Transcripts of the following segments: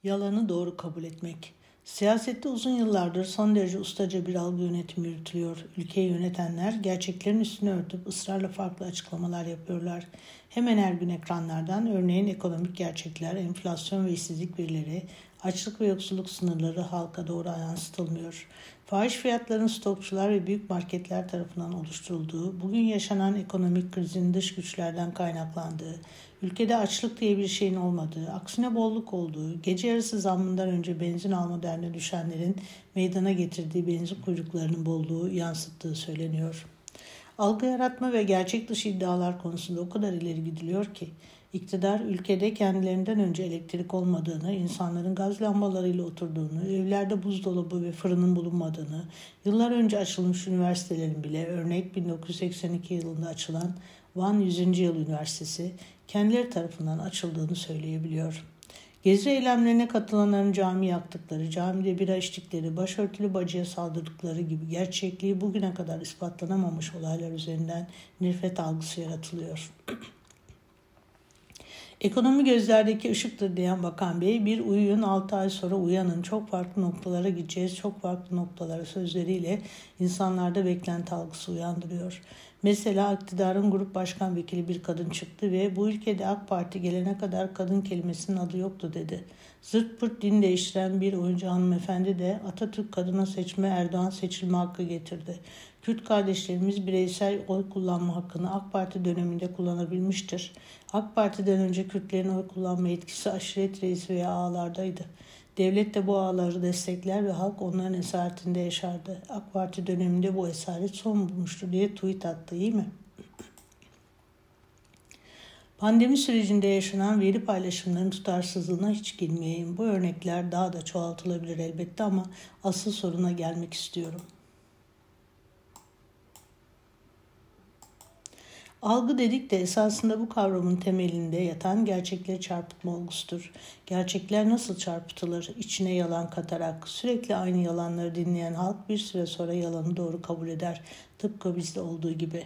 Yalanı doğru kabul etmek. Siyasette uzun yıllardır son derece ustaca bir algı yönetimi yürütülüyor. Ülkeyi yönetenler gerçeklerin üstünü örtüp ısrarla farklı açıklamalar yapıyorlar. Hemen her gün ekranlardan örneğin ekonomik gerçekler, enflasyon ve işsizlik verileri, açlık ve yoksulluk sınırları halka doğru yansıtılmıyor. Fahiş fiyatların stokçular ve büyük marketler tarafından oluşturulduğu, bugün yaşanan ekonomik krizin dış güçlerden kaynaklandığı, ülkede açlık diye bir şeyin olmadığı, aksine bolluk olduğu, gece yarısı zammından önce benzin alma derdine düşenlerin meydana getirdiği benzin kuyruklarının bolluğu yansıttığı söyleniyor. Algı yaratma ve gerçek dışı iddialar konusunda o kadar ileri gidiliyor ki, iktidar ülkede kendilerinden önce elektrik olmadığını, insanların gaz lambalarıyla oturduğunu, evlerde buzdolabı ve fırının bulunmadığını, yıllar önce açılmış üniversitelerin bile, örnek 1982 yılında açılan Van 100. Yıl Üniversitesi, kendileri tarafından açıldığını söyleyebiliyor. Gezi eylemlerine katılanların cami yaktıkları, camide bira içtikleri, başörtülü bacıya saldırdıkları gibi gerçekliği bugüne kadar ispatlanamamış olaylar üzerinden nefret algısı yaratılıyor. Ekonomi gözlerdeki ışıktır diyen Bakan Bey, bir uyuyun 6 ay sonra uyanın, çok farklı noktalara gideceğiz, çok farklı noktalara sözleriyle insanlarda beklenti algısı uyandırıyor. Mesela iktidarın grup başkan vekili bir kadın çıktı ve bu ülkede AK Parti gelene kadar kadın kelimesinin adı yoktu dedi. Zırt pırt din değiştiren bir oyuncu hanımefendi de Atatürk kadına seçme, Erdoğan seçilme hakkı getirdi. Kürt kardeşlerimiz bireysel oy kullanma hakkını AK Parti döneminde kullanabilmiştir. AK Parti'den önce Kürtlerin oy kullanma etkisi aşiret reisi veya ağalardaydı. Devlet de bu ağaları destekler ve halk onların esaretinde yaşardı. AK Parti döneminde bu esaret son bulmuştu diye tweet attı, iyi mi? Pandemi sürecinde yaşanan veri paylaşımlarının tutarsızlığına hiç girmeyeyim. Bu örnekler daha da çoğaltılabilir elbette ama asıl soruna gelmek istiyorum. Algı dedik de esasında bu kavramın temelinde yatan gerçekleri çarpıtma olgusudur. Gerçekler nasıl çarpıtılır? İçine yalan katarak sürekli aynı yalanları dinleyen halk bir süre sonra yalanı doğru kabul eder. Tıpkı bizde olduğu gibi.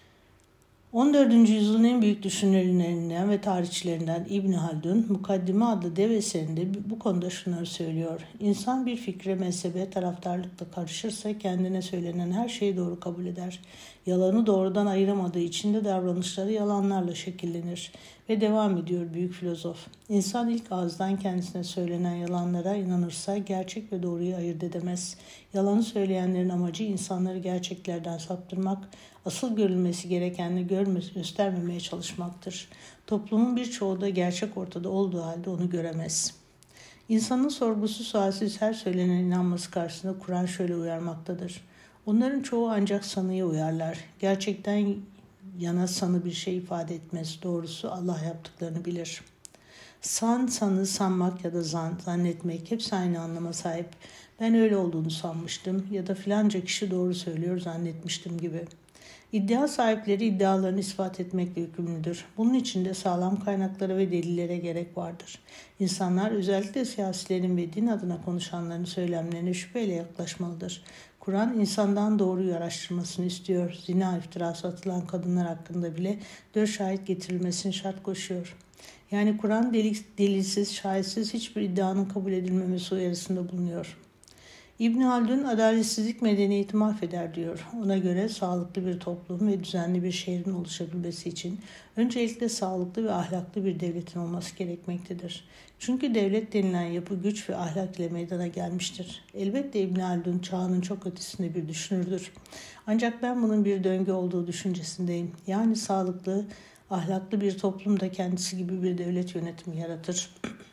14. yüzyılın en büyük düşünürlerinden ve tarihçilerinden İbn Haldun, Mukaddime adlı dev eserinde bu konuda şunları söylüyor. İnsan bir fikre, mezhebe, taraftarlıkla karışırsa kendine söylenen her şeyi doğru kabul eder. Yalanı doğrudan ayıramadığı için de davranışları yalanlarla şekillenir. Ve devam ediyor büyük filozof. İnsan ilk ağızdan kendisine söylenen yalanlara inanırsa gerçek ve doğruyu ayırt edemez. Yalanı söyleyenlerin amacı insanları gerçeklerden saptırmak, asıl görülmesi gerekenini göstermemeye çalışmaktır. Toplumun birçoğu da gerçek ortada olduğu halde onu göremez. İnsanın sorgusu sualsiz her söylenen inanması karşısında Kur'an şöyle uyarmaktadır. Onların çoğu ancak sanıya uyarlar. Gerçekten yana sanı bir şey ifade etmez. Doğrusu Allah yaptıklarını bilir. Sanı, sanmak ya da zannetmek hepsi aynı anlama sahip. Ben öyle olduğunu sanmıştım ya da filanca kişi doğru söylüyor zannetmiştim gibi. İddia sahipleri iddialarını ispat etmekle yükümlüdür. Bunun için de sağlam kaynaklara ve delillere gerek vardır. İnsanlar özellikle siyasilerin ve din adına konuşanların söylemlerine şüpheyle yaklaşmalıdır. Kur'an insandan doğruyu araştırmasını istiyor. Zina iftirası atılan kadınlar hakkında bile 4 şahit getirilmesini şart koşuyor. Yani Kur'an delilsiz, şahitsiz hiçbir iddianın kabul edilmemesi uyarısında bulunuyor. İbn Haldun adaletsizlik medeniyeti mahveder diyor. Ona göre sağlıklı bir toplum ve düzenli bir şehrin oluşabilmesi için öncelikle sağlıklı ve ahlaklı bir devletin olması gerekmektedir. Çünkü devlet denilen yapı güç ve ahlak ile meydana gelmiştir. Elbette İbn Haldun çağının çok ötesinde bir düşünürdür. Ancak ben bunun bir döngü olduğu düşüncesindeyim. Yani sağlıklı, ahlaklı bir toplum da kendisi gibi bir devlet yönetimi yaratır.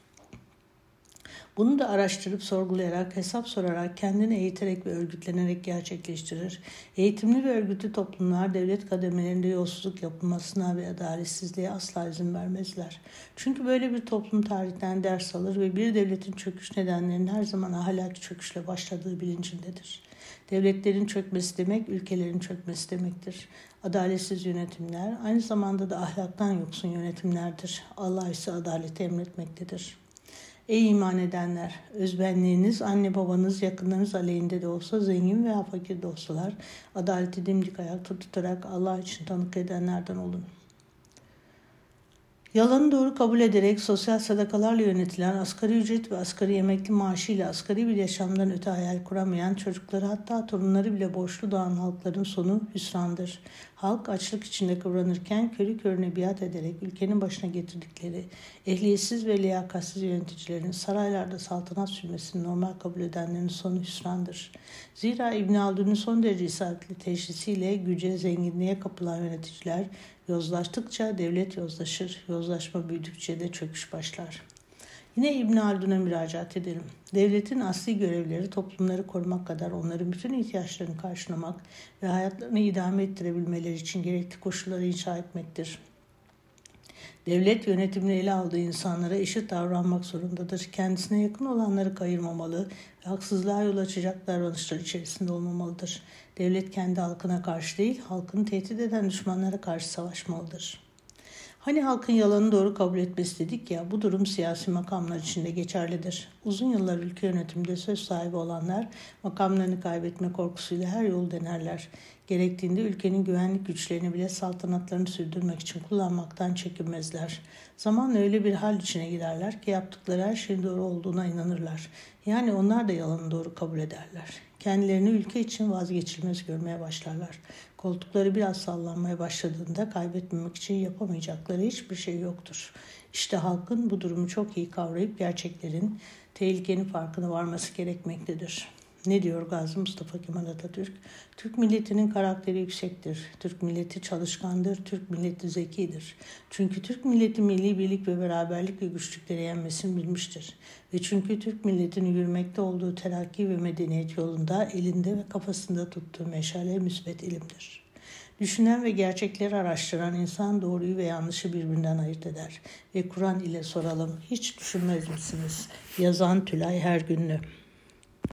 Bunu da araştırıp sorgulayarak, hesap sorarak, kendini eğiterek ve örgütlenerek gerçekleştirir. Eğitimli ve örgütlü toplumlar devlet kademelerinde yolsuzluk yapılmasına ve adaletsizliğe asla izin vermezler. Çünkü böyle bir toplum tarihten ders alır ve bir devletin çöküş nedenlerinin her zaman ahlaki çöküşle başladığı bilincindedir. Devletlerin çökmesi demek, ülkelerin çökmesi demektir. Adaletsiz yönetimler aynı zamanda da ahlaktan yoksun yönetimlerdir. Allah ise adaleti emretmektedir. Ey iman edenler! Özbenliğiniz, anne babanız, yakınlarınız aleyhinde de olsa, zengin veya fakir de olsalar, adaleti dimdik ayakta tutarak Allah için tanık edenlerden olun. Yalanı doğru kabul ederek sosyal sadakalarla yönetilen, asgari ücret ve asgari emekli maaşıyla asgari bir yaşamdan öte hayal kuramayan, çocukları hatta torunları bile borçlu doğan halkların sonu hüsrandır. Halk açlık içinde kıvranırken körü körüne biat ederek ülkenin başına getirdikleri ehliyetsiz ve liyakatsiz yöneticilerin saraylarda saltanat sürmesini normal kabul edenlerin sonu hüsrandır. Zira İbn Haldun'un son derece isabetli teşhisiyle güce, zenginliğe kapılan yöneticiler yozlaştıkça devlet yozlaşır, yozlaşma büyüdükçe de çöküş başlar. Yine İbn Haldun'a müracaat edelim. Devletin asli görevleri toplumları korumak kadar onların bütün ihtiyaçlarını karşılamak ve hayatlarını idame ettirebilmeleri için gerekli koşulları inşa etmektir. Devlet yönetimini ele aldığı insanlara eşit davranmak zorundadır. Kendisine yakın olanları kayırmamalı ve haksızlığa yol açacak davranışlar içerisinde olmamalıdır. Devlet kendi halkına karşı değil, halkını tehdit eden düşmanlara karşı savaşmalıdır. Hani halkın yalanı doğru kabul etmesi dedik ya, bu durum siyasi makamlar için de geçerlidir. Uzun yıllar ülke yönetiminde söz sahibi olanlar makamlarını kaybetme korkusuyla her yolu denerler. Gerektiğinde ülkenin güvenlik güçlerini bile saltanatlarını sürdürmek için kullanmaktan çekinmezler. Zamanla öyle bir hal içine girerler ki yaptıkları her şeyin doğru olduğuna inanırlar. Yani onlar da yalanı doğru kabul ederler. Kendilerini ülke için vazgeçilmez görmeye başlarlar. Koltukları biraz sallanmaya başladığında kaybetmemek için yapamayacakları hiçbir şey yoktur. İşte halkın bu durumu çok iyi kavrayıp gerçeklerin, tehlikenin farkına varması gerekmektedir. Ne diyor Gazi Mustafa Kemal Atatürk? Türk milletinin karakteri yüksektir. Türk milleti çalışkandır. Türk milleti zekidir. Çünkü Türk milleti milli birlik ve beraberlik ve güçlükleri yenmesini bilmiştir. Ve çünkü Türk milletinin yürümekte olduğu terakki ve medeniyet yolunda elinde ve kafasında tuttuğu meşale müsbet ilimdir. Düşünen ve gerçekleri araştıran insan doğruyu ve yanlışı birbirinden ayırt eder. Ve Kur'an ile soralım, hiç düşünmez misiniz? Yazan Tülay Hergünlü.